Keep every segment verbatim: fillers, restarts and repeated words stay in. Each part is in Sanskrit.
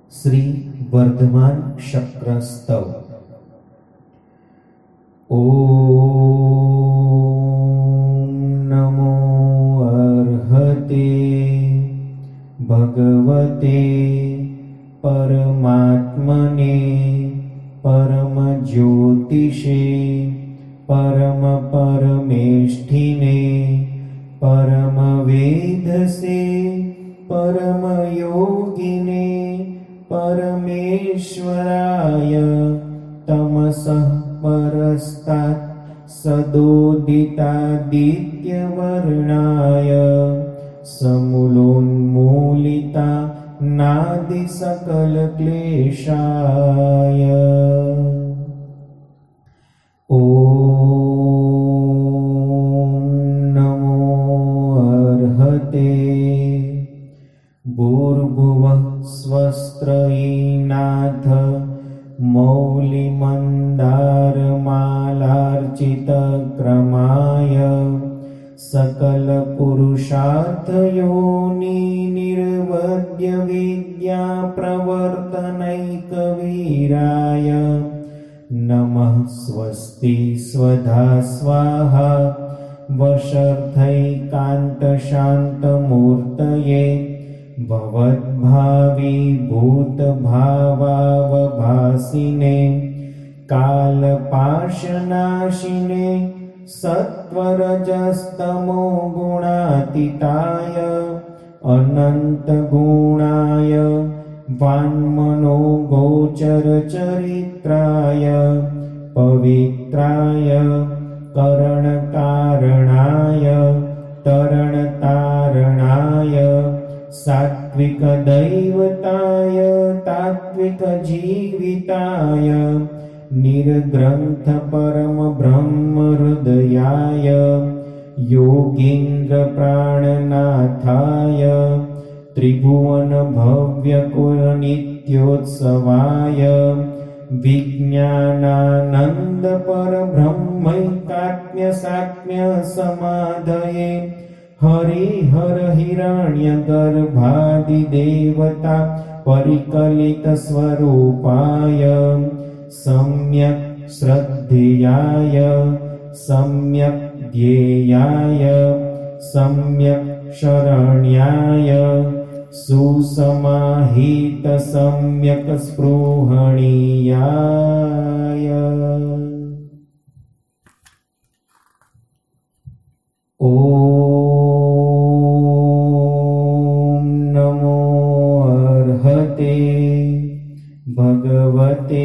श्री वर्धमान शक्रस्तव। ओम नमो अर्हते भगवते परमात्मने परम ज्योतिषे परम परमेष्ठिने परम वेदसे परम योगिने परमेश्वराय तमसः परस्तात् सदोदितादित्यवर्णाय समूलोन्मूलिता नादि सकल क्लेशाय ओम नमो अर्हते भूर्भुवः स्वस्त्रयीनाथ मौलिमन्दारमालार्चितक्रमाय सकलपुरुषार्थयोनि निर्वद्य विद्याप्रवर्तनैकवीराय नमः। स्वस्ति स्वधा स्वाहा वशर्थैकान्तशान्तमूर्तये भवद्भावी भूतभावावभासिने कालपाशनाशिने सत्वरजस्तमो गुणातीताय अनन्तगुणाय वाङ्मनोगोचरचरित्राय पवित्राय करणकारणाय तरणतारणाय सात्विकदैवताय तात्विकजीविताय निर्ग्रन्थ परमब्रह्महृदयाय योगीन्द्रप्राणनाथाय त्रिभुवनभव्यकुलनित्योत्सवाय विज्ञानानन्दपरब्रह्मैकात्म्यसात्म्यसमाधये हरिहर हिरण्यगर्भादिदेवता परिकलितस्वरूपाय सम्यक् श्रद्धेयाय सम्यक् ध्येयाय सम्यक् शरण्याय सुसमाहित सम्यक् स्पृहणीयाय ओम नमो अर्हते भगवते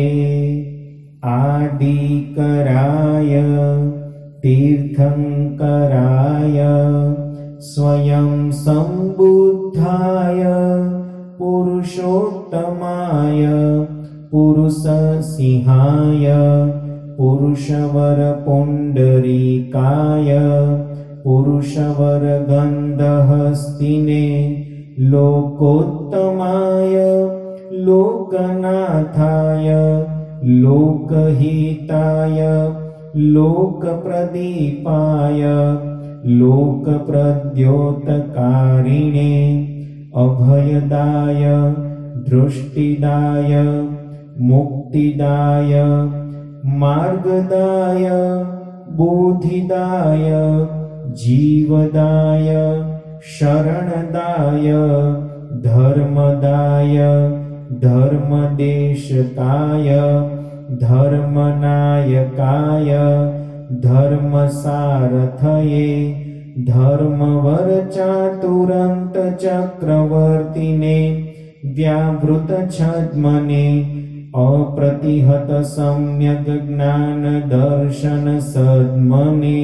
आदिकराय तीर्थंकराय स्वयं संबुद्धाय पुरुषोत्तमाय पुरुषसिंहाय पुरुषवरपुण्डरीकाय पुरुषवरगन्धहस्तिने लोकोत्तमाय लोकनाथाय लोकहिताय लोकप्रदीपाय लोकप्रद्योतकारिणे अभयदाय दृष्टिदाय मुक्तिदाय मार्गदाय बोधिदाय जीवदाय शरणदाय धर्मदाय धर्मदेशकाय धर्मनायकाय धर्मसारथये धर्मवरचातुरन्तचक्रवर्तिने व्यावृतछद्मने अप्रतिहत सम्यग् ज्ञान दर्शन सद्मने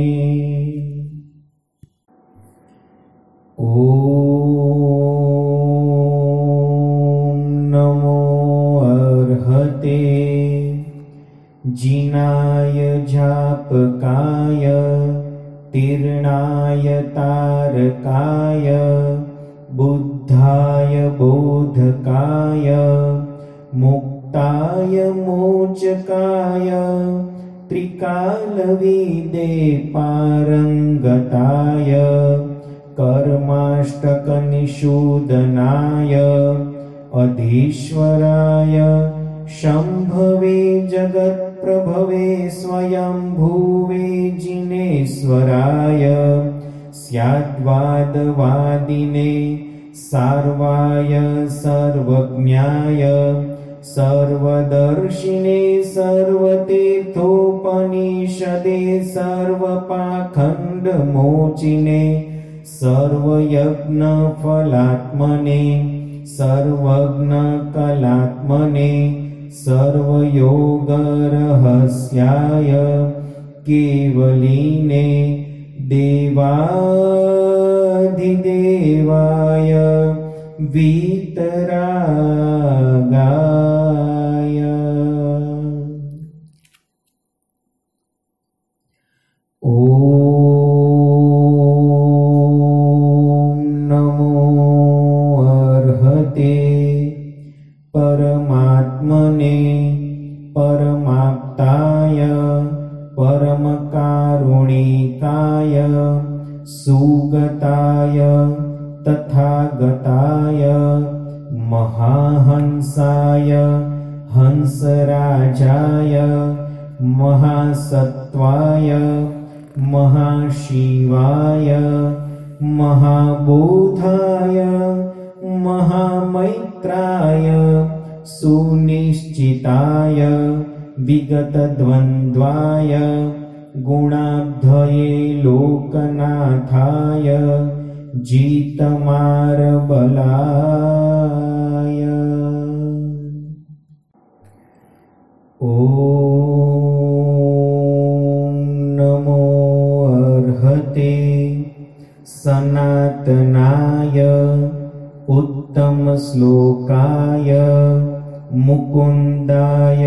ओम नमो अर्हते जिनाय जापकाय तीर्णाय तारकाय बुद्धाय बोधकाय मुक्ताय मोचकाय त्रिकालविदे पारंगताय कर्माष्टकनिषूदनाय अधीश्वराय शम्भवे जगत्प्रभवे स्वयंभुवे जिनेश्वराय स्याद्वादवादिने सार्वाय सर्वज्ञाय सर्वदर्शिने सर्वतीर्थोपनिषदे सर्वपाखण्डमोचिने सर्वयज्ञफलात्मने सर्वज्ञकलात्मने सर्वयोगरहस्याय केवलिने देवाधिदेवाय वीतरागाय ॐ नमो अर्हते परमात्मने परमाप्ताय परमकारुणिकाय सुगताय तथागताय महाहंसाय हंसराजाय महासत्त्वाय महाशिवाय महाबोधाय महामैत्राय सुनिश्चिताय विगतद्वन्द्वाय गुणाब्धये लोकनाथाय जीतमारबलाय ॐ नमो अर्हते सनातनाय उत्तमश्लोकाय मुकुन्दाय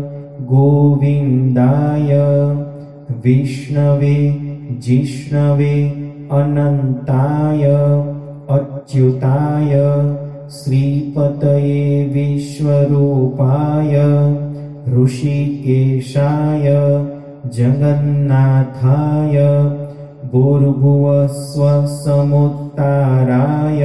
गोविन्दाय विष्णवे जिष्णवे अनन्ताय अच्युताय श्रीपतये विश्वरूपाय ऋषिकेशाय जगन्नाथाय भूर्भुवस्वसमुत्ताराय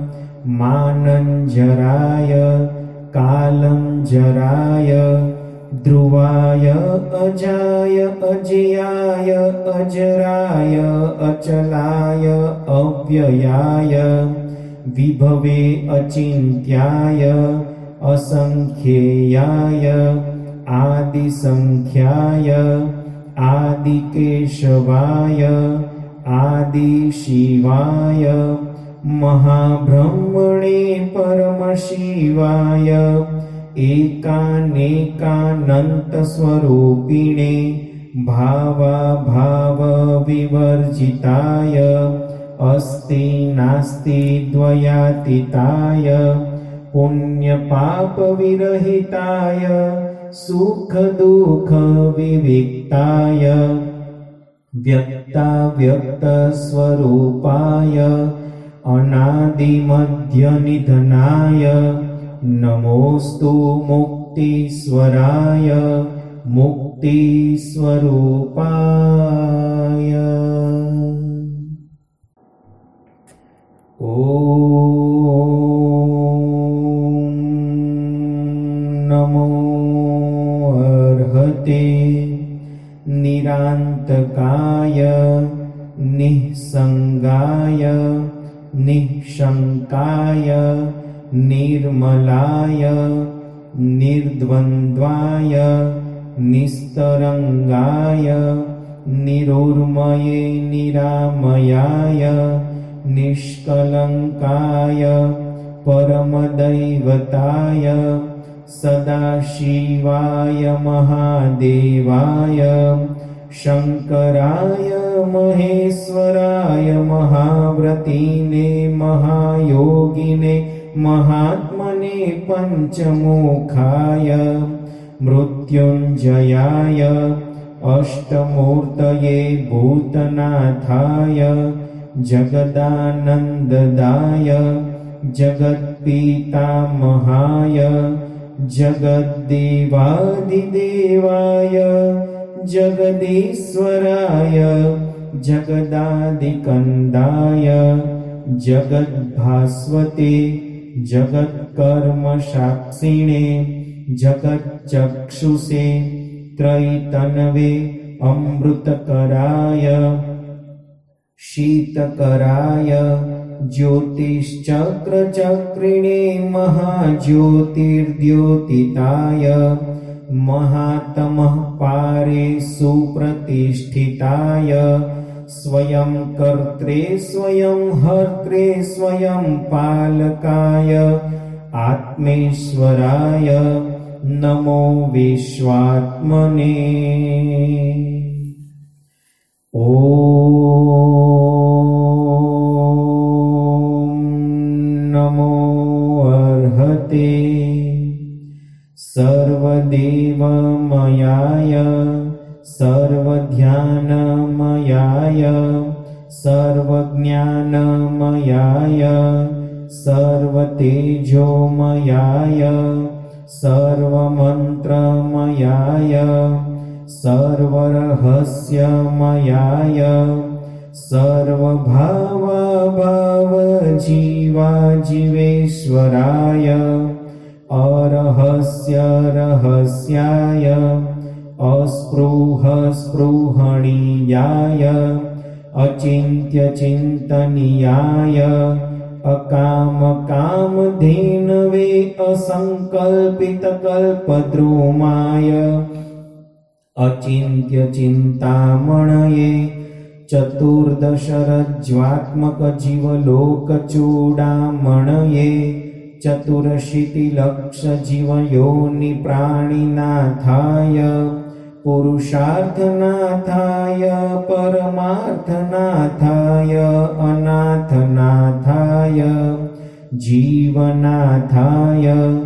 मानञ्जराय कालञ्जराय ध्रुवाय अजाय अजयाय अजराय अचलाय अव्ययाय विभवे अचिन्त्याय असंख्येयाय आदिसंख्याय आदिकेशवाय आदिशिवाय महाब्रह्मणे परमशिवाय एकानेकानन्तस्वरूपिणे भावाभावविवर्जिताय अस्ति नास्ति द्वयातीताय पुण्यपापविरहिताय सुखदुःखविविक्ताय व्यक्ताव्यक्तस्वरूपाय अनादिमध्यनिधनाय नमोस्तु मुक्तीश्वराय मुक्तिस्वरूपाय ॐ नमो अर्हते निरान्तकाय निःसङ्गाय निःशङ्काय निर्मलाय निर्द्वन्द्वाय निस्तरङ्गाय निरोर्मये निरामयाय निष्कलङ्काय परमदैवताय सदाशिवाय महादेवाय शङ्कराय महेश्वराय महाव्रतिने महायोगिने महात्मने पञ्चमुखाय मृत्युञ्जयाय अष्टमूर्तये भूतनाथाय जगदानन्ददाय जगत्पितामहाय जगद्देवादिदेवाय जगदीश्वराय जगदादिकन्दाय जगद्भास्वते जगत्कर्मसाक्षिणे जगच्चक्षुषे त्रैतन्वे अमृतकराय शीतकराय ज्योतिश्चक्रचक्रिणे महाज्योतिर्द्योतिताय महात्मः पारे सुप्रतिष्ठिताय स्वयं कर्त्रे स्वयं हर्त्रे स्वयं पालकाय आत्मेश्वराय नमो विश्वात्मने। ॐ नमो अर्हते सर्वदेवमयाय सर्वध्यानमयाय सर्वज्ञानमयाय सर्वतेजोमयाय सर्वमन्त्रमयाय सर्वरहस्यमयाय सर्वभावभावजीवाजीवेश्वराय अरहस्य रहस्याय अस्पृहस्पृहणीयाय अचिन्त्यचिन्तनीयाय अकामकामधेनवे असङ्कल्पितकल्पद्रुमाय अचिन्त्यचिन्तामणये चतुर्दशरज्ज्वात्मकजीवलोकचूडामणये चतुरशीतिलक्षजीवयोनिप्राणिनाथाय पुरुषार्थनाथाय परमार्थनाथाय अनाथनाथाय जीवनाथाय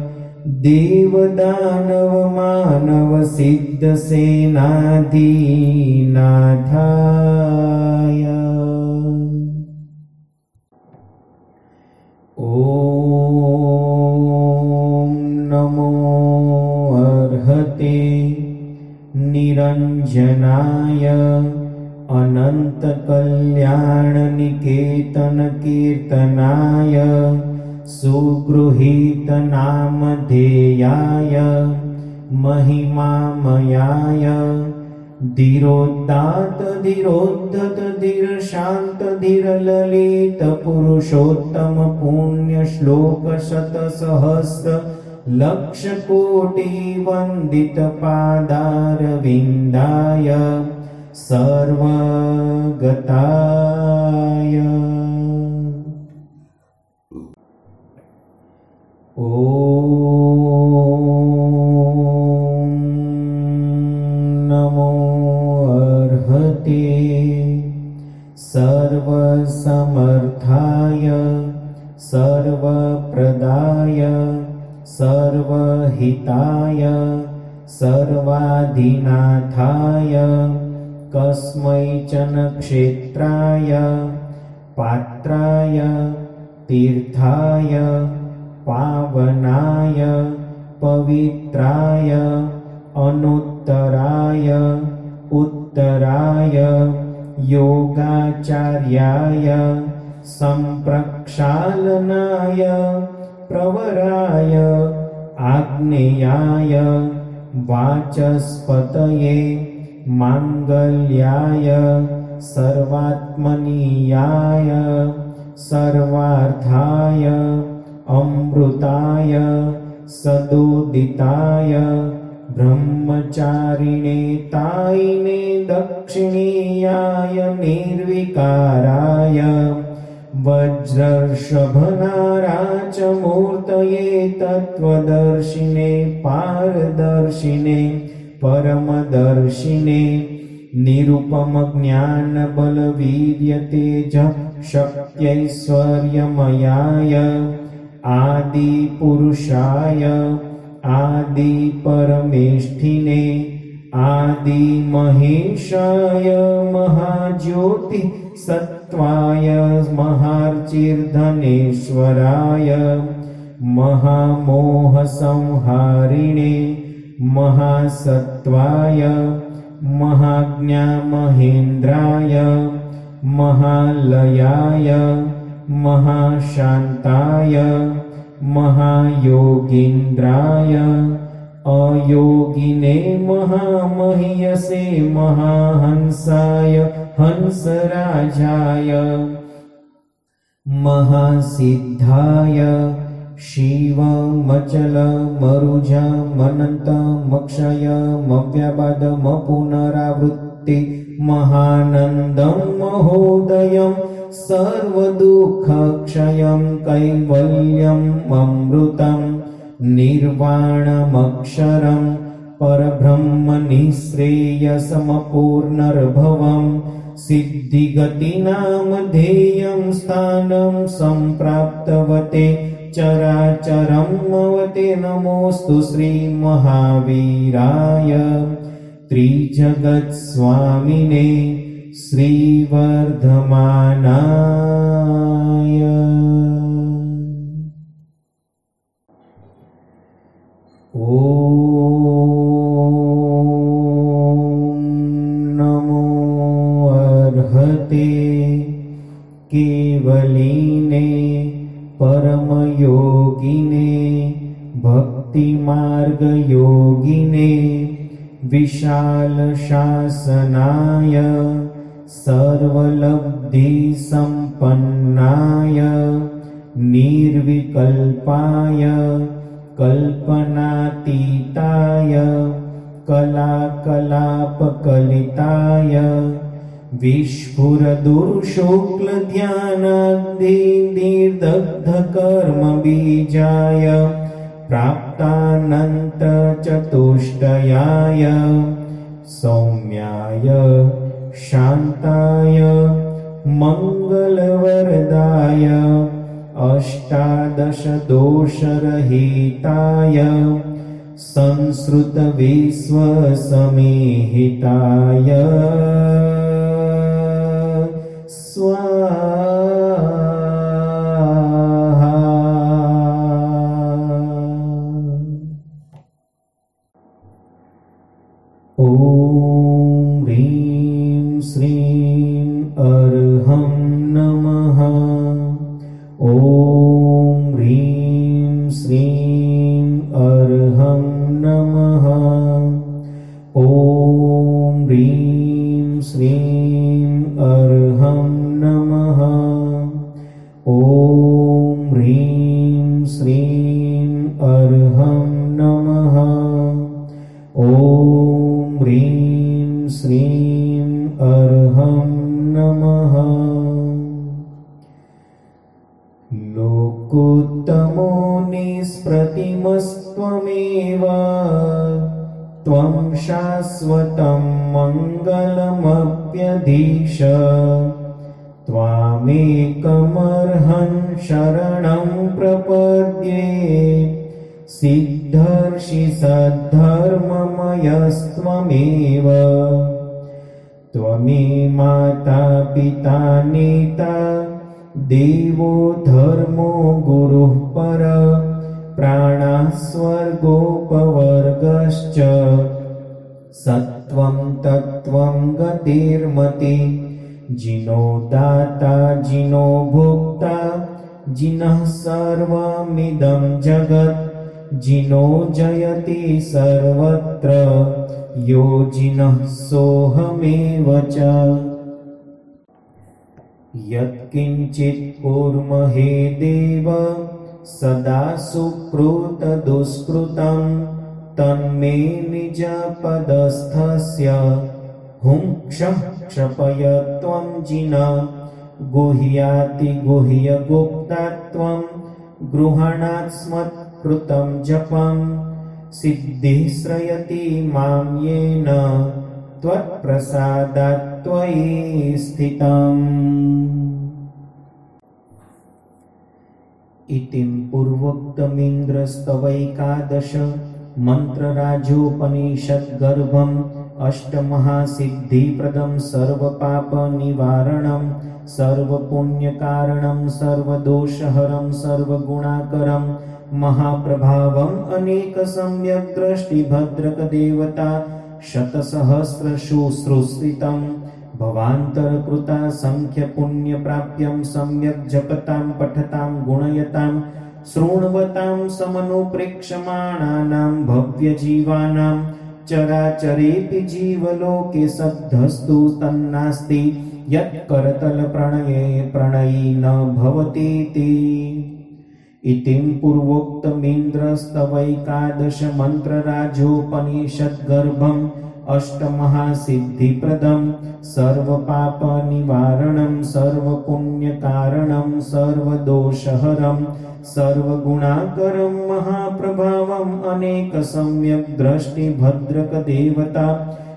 देवदानवमानवसिद्धसेनाधीनाथाय। ॐ नमो अर्हते निरञ्जनाय अनन्तकल्याणनिकेतनकीर्तनाय सुगृहीतनामधेयाय महिमामयाय धीरोदात्तधीरोद्धत धीरशान्तधीरललितपुरुषोत्तमपुण्यश्लोकशतसहस्रलक्षकोटिवन्दितपादारविन्दाय सर्वगताय। ॐ नमो अर्हते सर्वसमर्थाय सर्वप्रदाय सर्वहिताय सर्वाधिनाथाय कस्मैचन क्षेत्राय पात्राय तीर्थाय पावनाय पवित्राय अनुत्तराय उत्तराय योगाचार्याय संप्रक्षालनाय प्रवराय आग्नेयाय वाचस्पतये मांगल्याय सर्वात्मनीयाय सर्वार्थाय अमृताय सदोदिताय ब्रह्मचारिणे तायिने दक्षिणीयाय निर्विकाराय वज्रर्षभनाराचमूर्तये तत्त्वदर्शिने पारदर्शिने परमदर्शिने निरुपमज्ञानबलवीर्यतेज शक्त्यैश्वर्यमयाय आदिपुरुषाय आदिपरमेष्ठिने आदिमहेशाय महाज्योति सत्त्वाय महार्चिर्धनेश्वराय महामोहसंहारिणे महासत्त्वाय महाज्ञामहेन्द्राय महालयाय महाशान्ताय महायोगीन्द्राय अयोगिने महामहियसे महाहंसाय हंसराजाय महासिद्धाय शिवमचलमरुजमनन्तमक्षयमव्यबादमपुनरावृत्ति महानन्दं महोदयं सर्वदुःखक्षयं कैवल्यम् अमृतं निर्वाणमक्षरं परब्रह्मनिःश्रेयसमपूर्णर्भवं सिद्धिगतिनामधेयं स्थानं सम्प्राप्तवते चराचरमवते नमोऽस्तु श्रीमहावीराय त्रिजगत्स्वामिने श्रीवर्धमानाय। ॐ नमो अर्हते केवलिने परमयोगिने भक्तिमार्गयोगिने विशालशासनाय सर्वलब्धिसम्पन्नाय निर्विकल्पाय कल्पनातीताय कलाकलापकलिताय विस्फुरदुर्शुक्लध्यानाग्निर्दग्धकर्मबीजाय प्राप्तानन्तचतुष्टयाय सौम्याय शान्ताय मङ्गलवरदाय अष्टादशदोषरहिताय संस्कृतविश्वसमेहिताय स्वाहा। ॐ ह्रीं श्रीं अर्हं नमः। ॐ ह्रीं श्रीं अर्हं नमः। ॐ ह्रीं श्रीं अर्हं नमः। ॐ ह्रीं श्रीं अर्हं नमः। ॐ ह्रीं श्रीं अर्हं नमः। लोकोत्तमो निष्प्रतिमस्त्वमेव त्वं शाश्वतं मङ्गलमप्यधीश त्वामेकमर्हं शरणं प्रपद्ये सिद्धर्षि सद्धर्ममयस्त्वमेव त्वमे माता पिता नेता देवो धर्मो गुरुः पर प्राणः स्वर्गोपवर्गश्च सत्त्वं तत्त्वं गतिर्मति जिनो दाता जिनो भोक्ता जिनः सर्वमिदं जगत् जिनो जयति सर्वत्र यो जिनः सोऽहमेव च। यत्किञ्चित् कुर्महे देव सदा सुकृतदुष्कृतं तन्मे निजपदस्थस्य हुंक्षः क्षपय त्वं जिन गुह्याति गुह्यगुप्तत्वं गृहाणात्स्मत्कृतं जपं सिद्धिः श्रयति मां येन त्वत्प्रसादात् त्वयि स्थितम्। इतिं पूर्वोक्तमिन्द्रस्तवैकादश मन्त्रराजोपनिषद्गर्भम् अष्टमहासिद्धिप्रदं सर्वपापनिवारणं सर्वपुण्यकारणं सर्वदोषहरं सर्वगुणाकरं महाप्रभावम् अनेकसम्यग्दृष्टिभद्रकदेवता शतसहस्रशुश्रूषितं भवान्तरकृता संख्यपुण्यप्राप्यं सम्यक् जपतां पठतां गुणयतां शृण्वतां समनुप्रेक्षमाणानां भव्यजीवानां चराचरेऽपि जीवलोके सद्धस्तु तन्नास्ति यत्करतलप्रणये प्रणयी न भवतीति। इतिं पूर्वोक्तमिन्द्रस्तवैकादशमन्त्रराजोपनिषद्गर्भम् अष्टमहासिद्धिप्रदं सर्वपापनिवारणं सर्वपुण्यकारणं सर्वदोषहरं सर्वगुणाकरं महाप्रभावम् अनेकसम्यग्दृष्टिभद्रकदेवता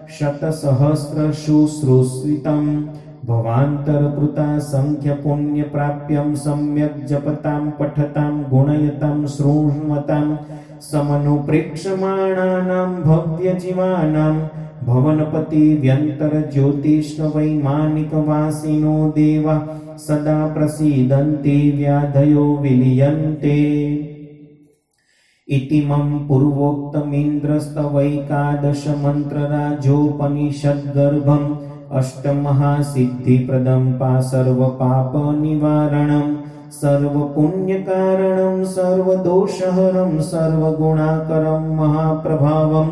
शतसहस्रशुश्रूषितं भवान्तरकृता संख्यपुण्यप्राप्यं सम्यक् जपतां पठतां गुणयतां शृण्वतां समनुप्रेक्षमाणानां भव्यजीवानां भवनपति व्यन्तरज्योतिष्वैमानिकवासिनो देवा सदा प्रसीदन्ति व्याधयो विलीयन्ते। इतिमं पूर्वोक्तमिन्द्रस्तवैकादशमन्त्रराजोपनिषद्गर्भम् अष्टमहासिद्धिप्रदं पा सर्वपापनिवारणं सर्वपुण्यकारणं सर्वदोषहरं सर्वगुणाकरं महाप्रभावम्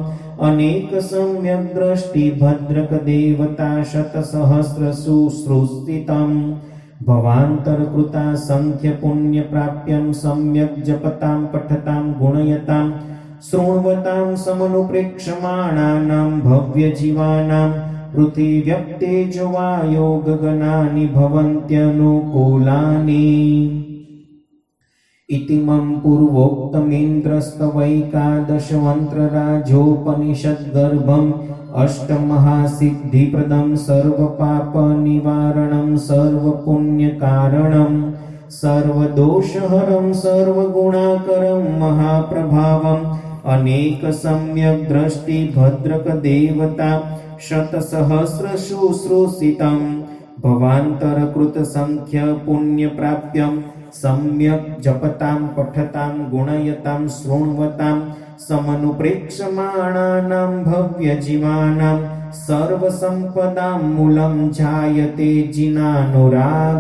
अनेकसम्यग्दृष्टिभद्रकदेवता शतसहस्रशुश्रूषितं भवान्तरकृता संख्यपुण्यप्राप्यं सम्यक् जपतां पठतां गुणयतां शृण्वतां समनुप्रेक्षमाणानां भव्यजीवानां पृथिव्यप्तेजवायो गगनानि भवन्त्यनुकूलानि। इतिमं पूर्वोक्तमिन्द्रस्तवैकादशमन्त्रराजोपनिषद्गर्भम् अष्टमहासिद्धिप्रदं सर्वपापनिवारणं सर्वपुण्यकारणं सर्वदोषहरं सर्वगुणाकरं महाप्रभावम् अनेकसम्यग्दृष्टिभद्रकदेवता शतसहस्रशुश्रूषितं भवान्तरकृतसंख्यपुण्यप्राप्यं सम्यक् जपतां पठतां गुणयतां शृण्वतां समनुप्रेक्षमाणानां भव्यजीवानां सर्वसम्पदां मूलं जायते जिनानुराग।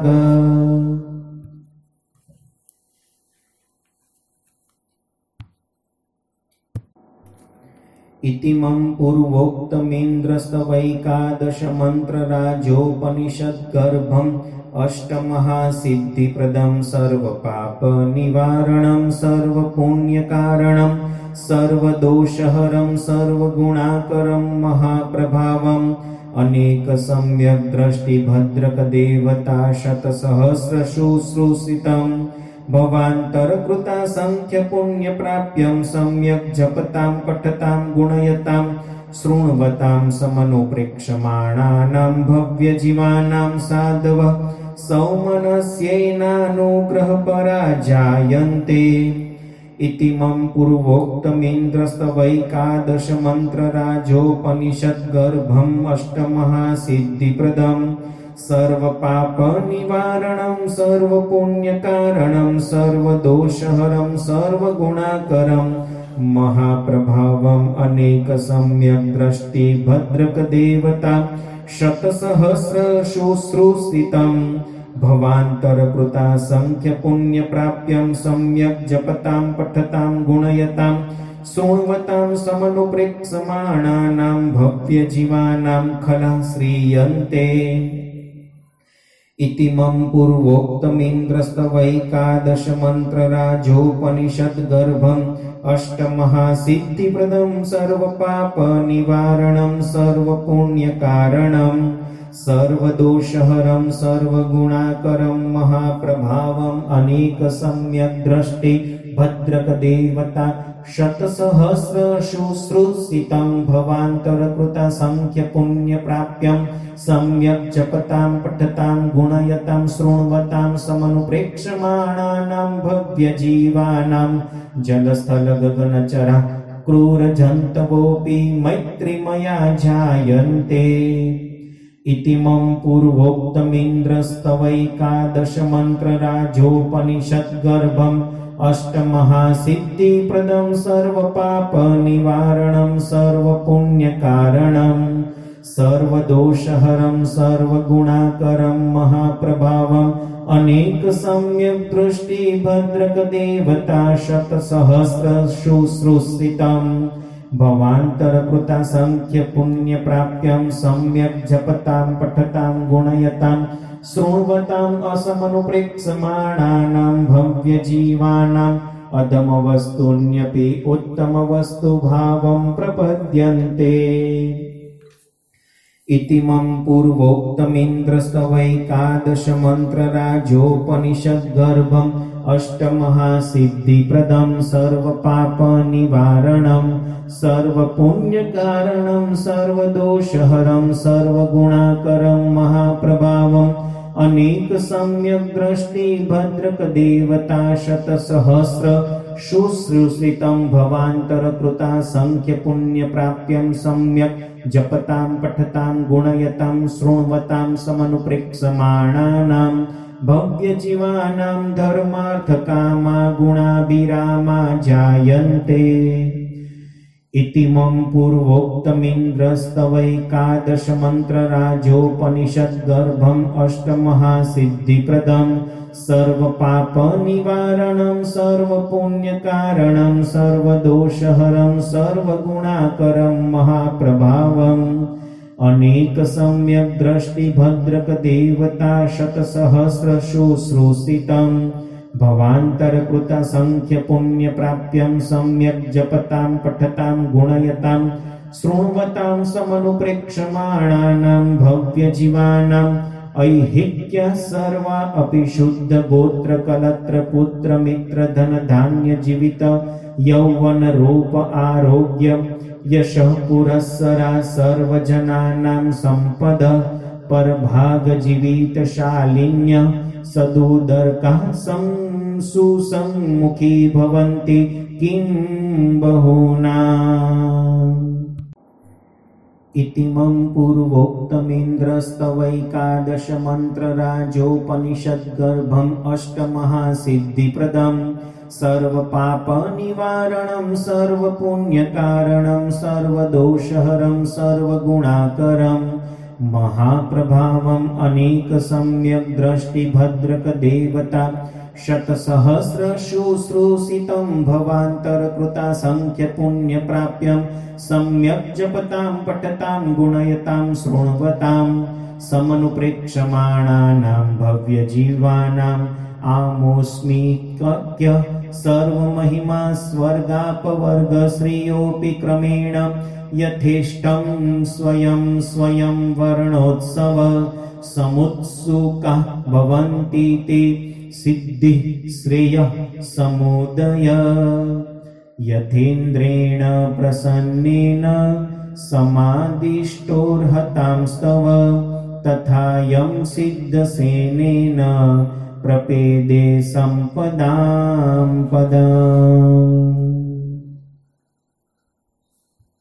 इतिमं पूर्वोक्तमिन्द्रस्तवैकादशमन्त्रराजोपनिषद्गर्भम् अष्टमहासिद्धिप्रदं सर्वपापनिवारणं सर्वपुण्यकारणं सर्वदोषहरं सर्वगुणाकरं महाप्रभावम् अनेकसम्यग्दृष्टिभद्रकदेवता शतसहस्रशुश्रूषितं भवान्तरकृता संख्यपुण्यप्राप्यं सम्यक् जपतां पठतां गुणयतां शृण्वतां समनुप्रेक्षमाणानां भव्यजीवानां साधवः सौमनस्यैनानुग्रहपरा जायन्ते। इतिमं पूर्वोक्तमिन्द्रस्तवैकादशमन्त्रराजोपनिषद्गर्भम् अष्टमहासिद्धिप्रदं सर्वपापनिवारणं सर्वपुण्यकारणं सर्वदोषहरं सर्वगुणाकरं महाप्रभावम् अनेकसम्यग्दृष्टिभद्रकदेवता शतसहस्रशुश्रूषितं भवान्तरकृता संख्यपुण्यप्राप्यं सम्यक् जपतां पठतां गुणयतां शृण्वतां समनुप्रेक्षमाणानां भव्यजीवानां खलः श्रीयन्ते। इतिमं पूर्वोक्तमिन्द्रस्तवैकादशमन्त्रराजोपनिषद्गर्भम् अष्टमहासिद्धिप्रदं सर्वपापनिवारणं सर्वपुण्यकारणं सर्वदोषहरं सर्वगुणाकरं महाप्रभावम् अनेकसम्यग्दृष्टिभद्रकदेवता शतसहस्रशुश्रूषितं भवान्तरकृता संख्यपुण्यप्राप्यं सम्यक् जपतां पठतां गुणयतां शृण्वतां समनुप्रेक्षमाणानां भव्यजीवानां जलस्थलगगनचरा क्रूरजन्तवोऽपि मैत्रिमया जायन्ते। इतिमं पूर्वोक्तमिन्द्रस्तवैकादशमन्त्रराजोपनिषद्गर्भम् अष्टमहासिद्धिप्रदं सर्वपापनिवारणं सर्वपुण्यकारणं सर्वदोषहरं सर्वगुणाकरं महाप्रभावम् अनेक सम्यक् दृष्टि भद्रकदेवता शतसहस्रशुश्रूषितम् भवान्तरकृता संख्य पुण्य प्राप्त्यं सम्यक् जपतां पठतां गुणयतां शृण्वताम् असमनुप्रेक्षमाणानां भव्यजीवानाम् अधमवस्तून्यपि उत्तमवस्तुभावं प्रपद्यन्ते। इतिमं पूर्वोक्तमिन्द्रस्तवैकादशमन्त्रराजोपनिषद्गर्भम् अष्टमहासिद्धिप्रदं सर्वपापनिवारणं सर्वपुण्यकारणं सर्वदोषहरं सर्वगुणाकरं महाप्रभावम् अनेक सम्यक् दृष्टि भद्रकदेवता शतसहस्र शुश्रूषितं भवान्तरकृता संख्य पुण्य प्राप्यं सम्यक् जपतां पठतां गुणयतां शृण्वतां समनुप्रेक्षमाणानां भव्यजीवानां धर्मार्थकामा गुणाभिरामा जायन्ते। इतिमं पूर्वोक्तमिन्द्रस्तवैकादशमन्त्रराजोपनिषद्गर्भम् अष्टमहासिद्धिप्रदं सर्वपापनिवारणं सर्वपुण्यकारणं सर्वदोषहरं सर्वगुणाकरं महाप्रभावम् अनेक सम्यक् दृष्टि भद्रकदेवता शतसहस्रशुश्रूषितं भवान्तरकृता संख्य पुण्य प्राप्त्यं सम्यक् जपतां पठतां गुणयतां शृण्वतां समनुप्रेक्षमाणानां भव्यजीवानाम् ऐहिक्य सर्वा अपि शुद्ध गोत्र कलत्र पुत्र मित्र धन धान्य जीवित यौवन रूप आरोग्य यशः पुरस्सरा सर्वजनानां संपद परभाग जीवितशालिन्य सदुदर्कः सुसम्मुखी भवन्ति किं बहुनाम्। इतिमं पूर्वोक्तमिन्द्रस्तवैकादशमन्त्रराजोपनिषद्गर्भम् अष्टमहासिद्धिप्रदं सर्वपापनिवारणं सर्वपुण्यकारणं सर्वदोषहरं सर्वगुणाकरं महाप्रभावम् अनेक सम्यक् दृष्टि भद्रकदेवता शतसहस्रशुश्रूषितं भवान्तरकृता संख्य पुण्य प्राप्यं सम्यक् जपतां पठतां गुणयतां शृण्वतां समनुप्रेक्षमाणानां भव्यजीवानाम् आमोऽस्मि कक्य सर्वमहिमा स्वर्गापवर्ग श्रेयोऽपि क्रमेण यथेष्टं स्वयं स्वयं वर्णोत्सव समुत्सुकाः भवन्ति ते सिद्धि श्रेयः समुदय यथेन्द्रेण प्रसन्नेन समादिष्टोर्हतां स्तव तथा यं सिद्धसेनेन प्रपेदे सम्पदां पदम्।